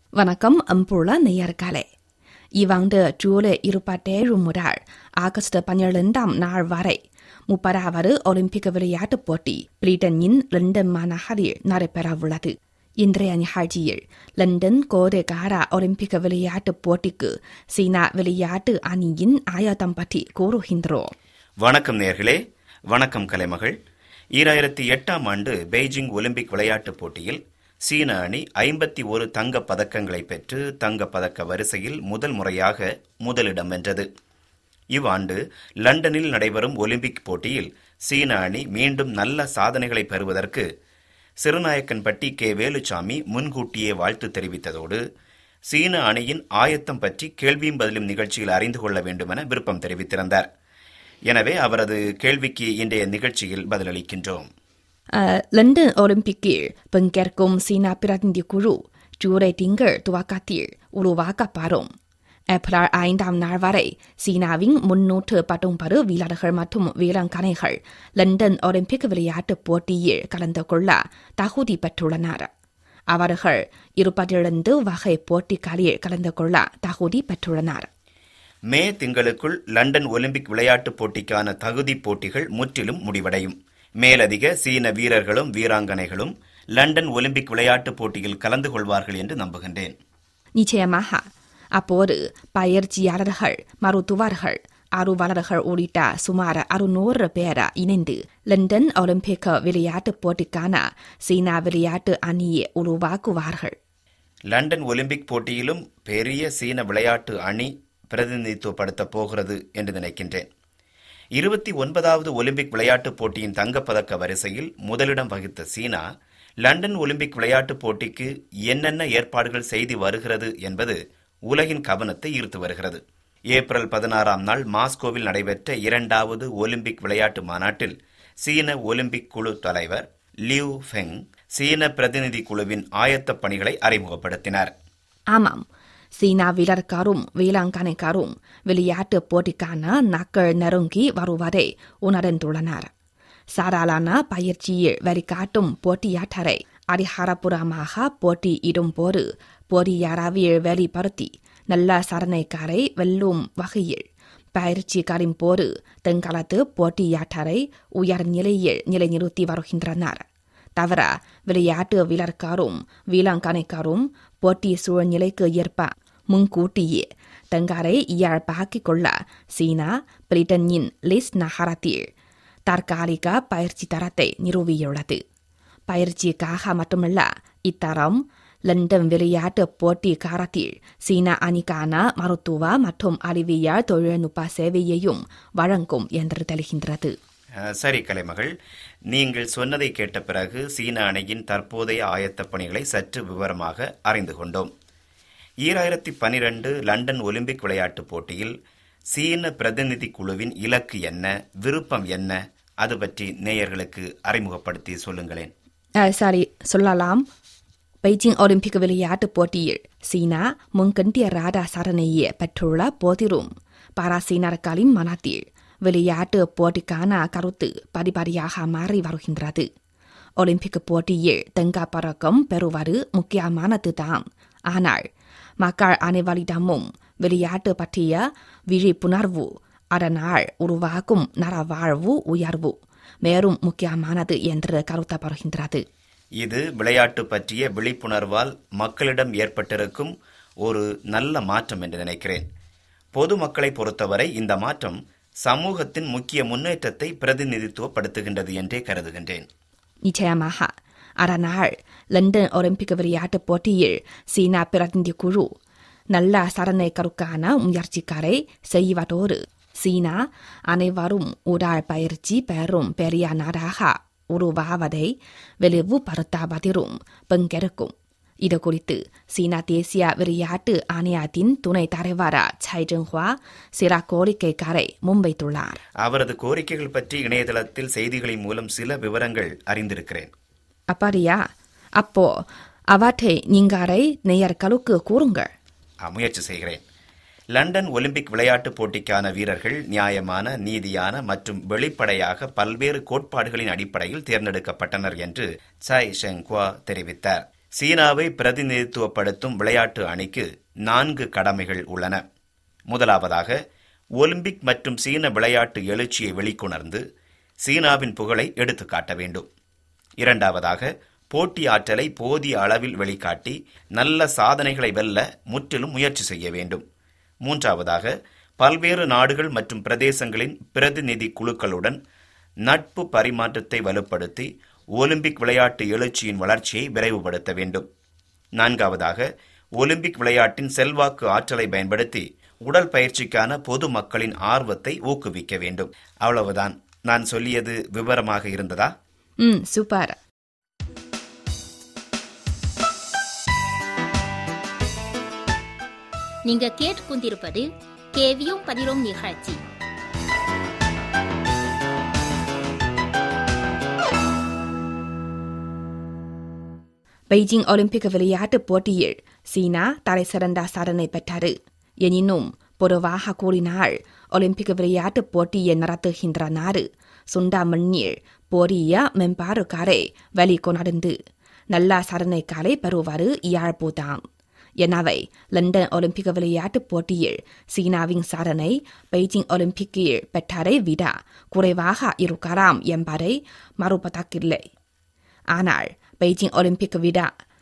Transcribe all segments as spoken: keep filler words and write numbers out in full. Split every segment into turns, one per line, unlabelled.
வணக்கம் அம்புள்ள நேயர்களே. இவ்வாண்டு ஜூலை இருபத்தேழு முதல் ஆகஸ்ட் பன்னிரண்டாம் நாள் வரை முப்பதாவது ஒலிம்பிக் விளையாட்டுப் போட்டி பிரிட்டனின் லண்டன் மாநகரில் நடைபெறவுள்ளது. இன்றைய நிகழ்ச்சியில் லண்டன் கோடைகால ஒலிம்பிக் விளையாட்டுப் போட்டிக்கு சீனா விளையாட்டு அணியின் ஆயத்தம் பற்றி கூறுகின்றோம்.
வணக்கம் நேயர்களே. வணக்கம் கலைமகள். ஈராயிரத்தி எட்டாம் ஆண்டு பெய்ஜிங் ஒலிம்பிக் விளையாட்டுப் போட்டியில் சீன அணி ஐம்பத்தி ஒரு தங்கப் பதக்கங்களை பெற்று தங்கப் பதக்க வரிசையில் முதல் முறையாக முதலிடம் வென்றது. இவ்வாண்டு லண்டனில் நடைபெறும் ஒலிம்பிக் போட்டியில் சீன அணி மீண்டும் நல்ல சாதனைகளை பெறுவதற்கு சிறுநாயக்கன்பட்டி கே வேலுச்சாமி முன்கூட்டியே வாழ்த்து தெரிவித்ததோடு சீன அணியின் ஆயத்தம் பற்றி கேள்வியும் பதிலும் நிகழ்ச்சியில் அறிந்து கொள்ள வேண்டுமென விருப்பம் தெரிவித்திருந்தார். எனவே அவரது கேள்விக்கு இன்றைய நிகழ்ச்சியில் பதிலளிக்கின்றோம்.
லண்டன் ஒலிம்பிக்கில் பங்கேற்கும் சீனா பிரதிநிதி குழு ஜூலை திங்கள் துவக்கத்தில் உருவாக்கப்படும். ஏப்ரல் ஐந்தாம் நாள் வரை சீனாவின் முன்னூற்று பத்தொன்பது வீரர்கள் மற்றும் வீராங்கனைகள் லண்டன் ஒலிம்பிக் விளையாட்டுப் போட்டியில் கலந்து கொள்ள தகுதி பெற்றுள்ளனர். அவர்கள் இருபத்திரண்டு வகை போட்டிகளில் கலந்து கொள்ள தகுதி பெற்றுள்ளனர்.
மே திங்களுக்குள் லண்டன் ஒலிம்பிக் விளையாட்டுப் போட்டிக்கான தகுதி போட்டிகள் முற்றிலும் முடிவடையும். மேலதிக சீன வீரர்களும் வீராங்கனைகளும் லண்டன் ஒலிம்பிக் விளையாட்டுப் போட்டியில் கலந்து கொள்வார்கள் என்று நம்புகின்றேன்.
நிச்சயமாக அப்போது பயிற்சியாளர்கள், மருத்துவர்கள், ஆர்வலர்கள் உள்ளிட்ட சுமார் அறுநூறு பேர் இணைந்து லண்டன் ஒலிம்பிக் விளையாட்டுப் போட்டிக்கான சீனா விளையாட்டு அணியை உருவாக்குவார்கள்.
லண்டன் ஒலிம்பிக் போட்டியிலும் பெரிய சீன விளையாட்டு அணி பிரதிநிதித்துவப்படுத்தப் போகிறது என்று நினைக்கின்றேன். இருபத்தி ஒன்பதாவது ஒலிம்பிக் விளையாட்டுப் போட்டியின் தங்கப்பதக்க வரிசையில் முதலிடம் வகித்த சீனா லண்டன் ஒலிம்பிக் விளையாட்டுப் போட்டிக்கு என்னென்ன ஏற்பாடுகள் செய்து வருகிறது என்பது உலகின் கவனத்தை ஈர்த்து வருகிறது. ஏப்ரல் பதினாறாம் நாள் மாஸ்கோவில் நடைபெற்ற இரண்டாவது ஒலிம்பிக் விளையாட்டு மாநாட்டில் சீன ஒலிம்பிக் குழு தலைவர் லியூ ஃபெங் சீன பிரதிநிதி குழுவின் ஆயத்தப் பணிகளை அறிமுகப்படுத்தினார்.
ஆமாம், சீனா வீரர்களும் வீராங்கனைகளும் விளையாட்டுப் போட்டிக்கான நாட்கள் நெருங்கி வருவதை உணர்ந்துள்ளனர். சாதாரண பயிற்சியில் வெளிக்காட்டும் போட்டியாளரை அதிகாரப்பூர்வமாக போட்டியிடும் போது போட்டியாளவில் வெளிப்படுத்தி நல்ல சாதனைக்காரை வெல்லும் வகையில் பயிற்சிகளின் போது தங்களது போட்டியாளரை உயர்நிலையில் நிலைநிறுத்தி வருகின்றனர். தவிர விளையாட்டு வீரர்களும் வீராங்கனைகளும் போட்டி சூழ்நிலைக்கு ஏற்ப முன்கூட்டியே தங்களை இயல்பாக்கிக் கொள்ள சீனா பிரிட்டனின் லீட்ஸ் நகரத்தில் தற்காலிக பயிற்சி தரத்தை நிறுவியுள்ளது. பயிற்சிக்காக மட்டுமல்ல, இத்தரம் லண்டன் விளையாட்டு போட்டி காலத்தில் சீனா அணிக்கான மருத்துவ மற்றும் அறிவியல் தொழில்நுட்ப சேவையையும் வழங்கும் என்று தெரிகின்றது.
சரி கலைமகள், நீங்கள் சொன்னதை கேட்ட பிறகு சீன அணியின் தற்போதைய ஆயத்தப் பணிகளை சற்று விவரமாக அறிந்து கொண்டோம். ஈராயிரத்தி பனிரெண்டு லண்டன் ஒலிம்பிக் விளையாட்டுப் போட்டியில் சீன பிரதிநிதி குழுவின் இலக்கு என்ன, விருப்பம் என்ன, அது பற்றி நேயர்களுக்கு அறிமுகப்படுத்தி சொல்லுங்களேன்.
சரி, சொல்லலாம். பெய்ஜிங் ஒலிம்பிக் விளையாட்டுப் போட்டியில் சீனா முன்கண்டியராத சாதனையை பெற்றுள்ள போதிலும் பாராசீனர்களின் மனத்தில் விளையாட்டு போட்டிக்கான கருத்து படிப்படியாக மாறி வருகின்றது. ஒலிம்பிக் போட்டியில் தங்கப் பதக்கம் பெறுவது முக்கியமானதுதான். ஆனால் மக்கள் அனைவரிடமும் விளையாட்டு பற்றிய விழிப்புணர்வு, அதனால் உருவாகும் நலவாழ்வு உயர்வு மேலும் முக்கியமானது என்று கருதப்படுகின்றது.
இது விளையாட்டு பற்றிய விழிப்புணர்வால் மக்களிடம் ஏற்பட்டிருக்கும் ஒரு நல்ல மாற்றம் என்று நினைக்கிறேன். பொதுமக்களை பொறுத்தவரை இந்த மாற்றம் சமூகத்தின் முக்கிய முன்னேற்றத்தை பிரதிநிதித்துவப்படுத்துகின்றது என்றே கருதுகின்றேன்.
நிச்சயமாக. அதனால் லண்டன் ஒலிம்பிக் விளையாட்டுப் போட்டியில் சீனா பிரதிநிதி குழு நல்ல சாதனைகளுக்கான முயற்சிகளை செய்வதோடு சீனா அனைவரும் உடல் பயிற்சி பெறும் பெரிய நாடாக உருவாவதை விளைவுபடுத்துவதிலும் பங்கேற்கும். இது குறித்து சீனா தேசிய விளையாட்டு ஆணையத்தின் துணைத் தலைவர் சை ஜென்ஹுவா சில கோரிக்கைகளை முன்வைத்துள்ளார்.
அவரது கோரிக்கைகள் பற்றி இணையதளத்தில் செய்திகளின் மூலம் சில விவரங்கள் அறிந்திருக்கிறேன்.
அப்படியா? அப்போ அவற்றை நீங்களே நேயர்களுக்கு கூறுங்கள்.
முயற்சி செய்கிறேன். லண்டன் ஒலிம்பிக் விளையாட்டுப் போட்டிக்கான வீரர்கள் நியாயமான, நீதியான மற்றும் வெளிப்படையாக பல்வேறு கோட்பாடுகளின் அடிப்படையில் தேர்ந்தெடுக்கப்பட்டனர் என்று சை ஷெங்குவா தெரிவித்தார். சீனாவை பிரதிநிதித்துவப்படுத்தும் விளையாட்டு அணிக்கு நான்கு கடமைகள் உள்ளன. முதலாவதாக, ஒலிம்பிக் மற்றும் சீன விளையாட்டு எழுச்சியை வெளிக்கொணர்ந்து சீனாவின் புகழை எடுத்துக் காட்ட வேண்டும். இரண்டாவதாக, போட்டி ஆற்றலை போதிய அளவில் வெளிக்காட்டி நல்ல சாதனைகளை வெல்ல முற்றிலும் முயற்சி செய்ய வேண்டும். மூன்றாவதாக, பல்வேறு நாடுகள் மற்றும் பிரதேசங்களின் பிரதிநிதி குழுக்களுடன் நட்பு பரிமாற்றத்தை வலுப்படுத்தி ஒலிம்பிக் விளையாட்டு எழுச்சியின் வளர்ச்சியை விரைவுபடுத்த வேண்டும். நான்காவதாக, ஒலிம்பிக் விளையாட்டின் செல்வாக்கு ஆற்றலை பயன்படுத்தி உடல் பயிற்சிக்கான பொது மக்களின் ஆர்வத்தை ஊக்குவிக்க வேண்டும். அவ்வளவுதான். நான் சொல்லியது விவரமாக இருந்ததா?
ம் சூப்பர்.
நீங்க கேட்டுக்கொண்டிருப்பது கேவியும் பதிலும் நிகழ்ச்சி.
பெய்ஜிங் ஒலிம்பிக் விளையாட்டுப் போட்டியில் சீனா தலை சிறந்த சாதனை பெற்றது. எனினும் பொதுவாக கூறினால் ஒலிம்பிக் விளையாட்டுப் போட்டியை நடத்துகின்ற நாடு சுண்டாமண்ணில் போரிய மென்பாடுகாரை வெளிக்கொணர்ந்து நல்ல சாதனைகளை பெறுவது இயல்புதான். எனவே லண்டன் ஒலிம்பிக் விளையாட்டுப் போட்டியில் சீனாவின் சாதனை பெய்ஜிங் ஒலிம்பிக்கில் பெற்றதை விட குறைவாக இருக்கலாம் என்பதை மறுப்பதற்கில்லை. ஆனால் பெய்ஜிங் ஒலிம்பிக் விட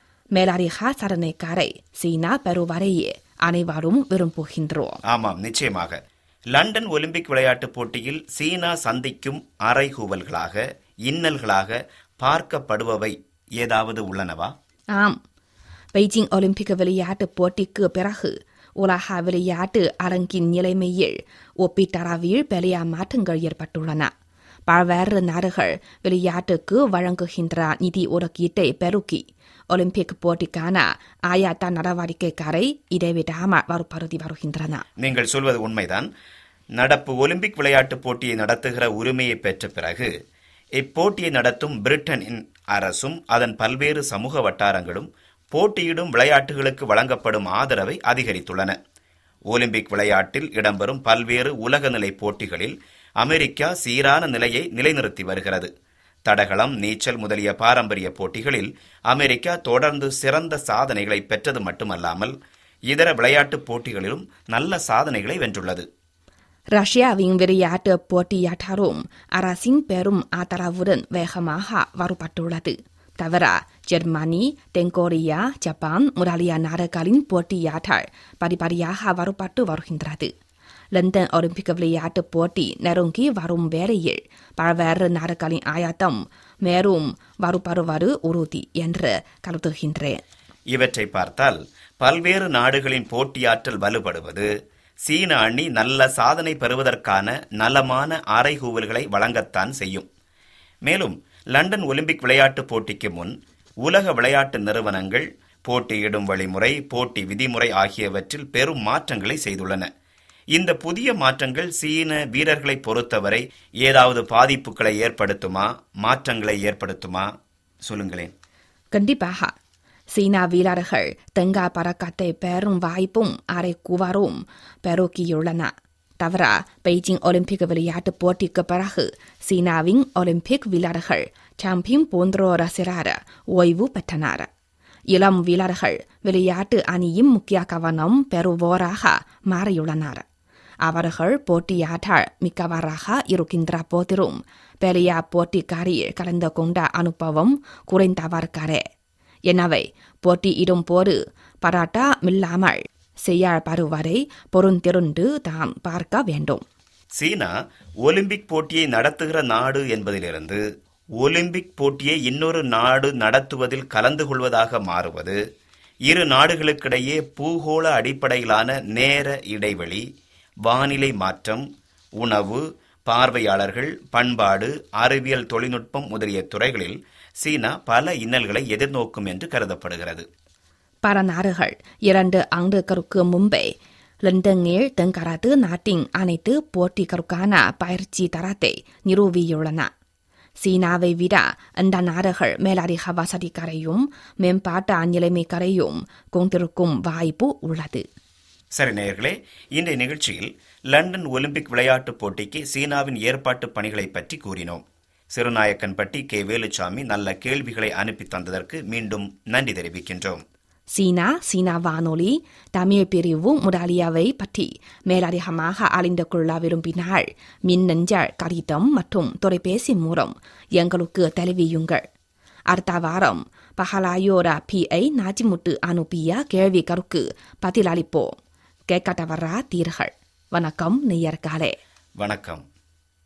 மேலதிக சாதனைக்காரை சீனா பெறுவதையே அனைவரும் விரும்புகின்றோம்.
ஆமாம், நிச்சயமாக. லண்டன் ஒலிம்பிக் விளையாட்டுப் போட்டியில் சீனா சந்திக்கும் அறைகூவல்களாக, இன்னல்களாக பார்க்கப்படுபவை ஏதாவது உள்ளனவா?
ஆம். பெய்ஜிங் ஒலிம்பிக் விளையாட்டுப் போட்டிக்கு பிறகு உலக விளையாட்டு அரங்கின் நிலைமையில் ஒப்பீட்டளவில் பெரிய மாற்றங்கள் ஏற்பட்டுள்ளன. பல்வேறு நாடுகள் விளையாட்டுக்கு வழங்குகின்ற நிதி ஒதுக்கீட்டை பெருக்கி ஒலிம்பிக் போட்டிக்கான ஆயத்த நடவடிக்கைகளை இடைவிடாமல் வலுப்படுத்தி வருகின்றன.
நீங்கள் சொல்வது உண்மைதான். நடப்பு ஒலிம்பிக் விளையாட்டுப் போட்டியை நடத்துகிற உரிமையை பெற்ற பிறகு இப்போட்டியை நடத்தும் பிரிட்டனின் அரசும் அதன் பல்வேறு சமூக வட்டாரங்களும் போட்டியிடும் விளையாட்டுகளுக்கு வழங்கப்படும் ஆதரவை அதிகரித்துள்ளன. ஒலிம்பிக் விளையாட்டில் இடம்பெறும் பல்வேறு உலகநிலை போட்டிகளில் அமெரிக்கா சீரான நிலையை நிலைநிறுத்தி வருகிறது. தடகளம், நீச்சல் முதலிய பாரம்பரிய போட்டிகளில் அமெரிக்கா தொடர்ந்து சிறந்த சாதனைகளை பெற்றது மட்டுமல்லாமல் இதர விளையாட்டுப் போட்டிகளிலும் நல்ல சாதனைகளை வென்றுள்ளது.
ரஷ்யாவின் விளையாட்டு போட்டியாளரும் அரசின் பெரும் ஆதரவுடன் வேகமாக வருபட்டுள்ளது. தவிர ஜெர்மனி, தென்கொரியா, ஜப்பான் முதலிய நாடுகளின் போட்டியாளர் படிப்படியாக வருபட்டு வருகின்றது. லண்டன் ஒலிம்பிக் விளையாட்டுப் போட்டி நெருங்கி வரும் வேளையில் பல்வேறு நாடுகளின் ஆயத்தம் மேலும் வருபடுவது உறுதி என்று கருதுகின்றேன்.
இவற்றை பார்த்தால் பல்வேறு நாடுகளின் போட்டியாற்றல் வலுப்படுவது சீன அணி நல்ல சாதனை பெறுவதற்கான நலமான அறைகூவல்களை வழங்கத்தான் செய்யும். மேலும் லண்டன் ஒலிம்பிக் விளையாட்டுப் போட்டிக்கு முன் உலக விளையாட்டு நிறுவனங்கள் போட்டியிடும் வழிமுறை, போட்டி விதிமுறை ஆகியவற்றில் பெரும் மாற்றங்களை செய்துள்ளன. இந்த புதிய மாற்றங்கள் சீன வீரர்களை பொறுத்தவரை ஏதாவது பாதிப்புகளை ஏற்படுத்துமா, மாற்றங்களை ஏற்படுத்துமா? சொல்லுங்களேன்.
கண்டிப்பாக. சீனா வீரர்கள் தங்க பதக்கத்தை பெறும் வாய்ப்பும் அறைகூவலும் பெருக்கியுள்ளன. தவிர பெய்ஜிங் ஒலிம்பிக் விளையாட்டுப் போட்டிக்கு பிறகு சீனாவின் ஒலிம்பிக் வீரர்கள் சாம்பியன் போன்றோர் சிலர் ஓய்வு பெற்றனர். இளம் வீரர்கள் விளையாட்டு அணியின் முக்கிய கவனம் பெறுவோராக மாறியுள்ளனர். அவர்கள் போட்டியாற்ற மிக்கவராக இருக்கின்ற போதிலும் பெரிய போட்டிக்காரில் கலந்து கொண்ட அனுபவம் குறைந்தவர்களே. எனவே போட்டியிடும் போது பதட்டமில்லாமல் செயல்படுவதை பொருந்திருந்து தான் பார்க்க வேண்டும்.
சீனா ஒலிம்பிக் போட்டியை நடத்துகிற நாடு என்பதிலிருந்து ஒலிம்பிக் போட்டியை இன்னொரு நாடு நடத்துவதில் கலந்து கொள்வதாக மாறுவது இரு நாடுகளுக்கிடையே பூகோள அடிப்படையிலான நேர இடைவெளி, வானிலை மாற்றம், உணவு, பார்வையாளர்கள், பண்பாடு, அறிவியல், தொழில்நுட்பம் முதலிய துறைகளில் சீனா பல இன்னல்களை எதிர்நோக்கும் என்று கருதப்படுகிறது.
பல நாடுகள் இரண்டு ஆண்டுகளுக்கு முன்பே லண்டனில் தென்கராத்து நாட்டின் அனைத்து போட்டிகளுக்கான பயிற்சி தரத்தை நிறுவியுள்ளன. சீனாவை விட அந்த நாடுகள் மேலதிக வசதிகளையும் மேம்பாட்டு நிலைமைகளையும் கொண்டிருக்கும் வாய்ப்பு உள்ளது.
சரி நேயர்களே, இன்றைய நிகழ்ச்சியில் லண்டன் ஒலிம்பிக் விளையாட்டுப் போட்டிக்கு சீனாவின் ஏற்பாட்டு பணிகளை பற்றி கூறினோம். சிறுநாயக்கன்பட்டி கே வேலுச்சாமி நல்ல கேள்விகளை அனுப்பி தந்ததற்கு மீண்டும் நன்றி தெரிவிக்கின்றோம்.
சீனா சீனா வானொலி தமிழ் பிரிவு முதலியவை பற்றி மேலதிகமாக அறிந்து கொள்ள விரும்பினால் மின்னஞ்சல், கடிதம் மற்றும் தொலைபேசி மூலம் எங்களுக்கு தெரிவியுங்கள். அடுத்த வாரம் பஹலாயோரா பி ஐ நாச்சிமுட்டு அனுப்பிய கேள்விகளுக்கு பதிலளிப்போம். கேட்க தவறாதீர்கள். வணக்கம் நேயர்களே.
வணக்கம்.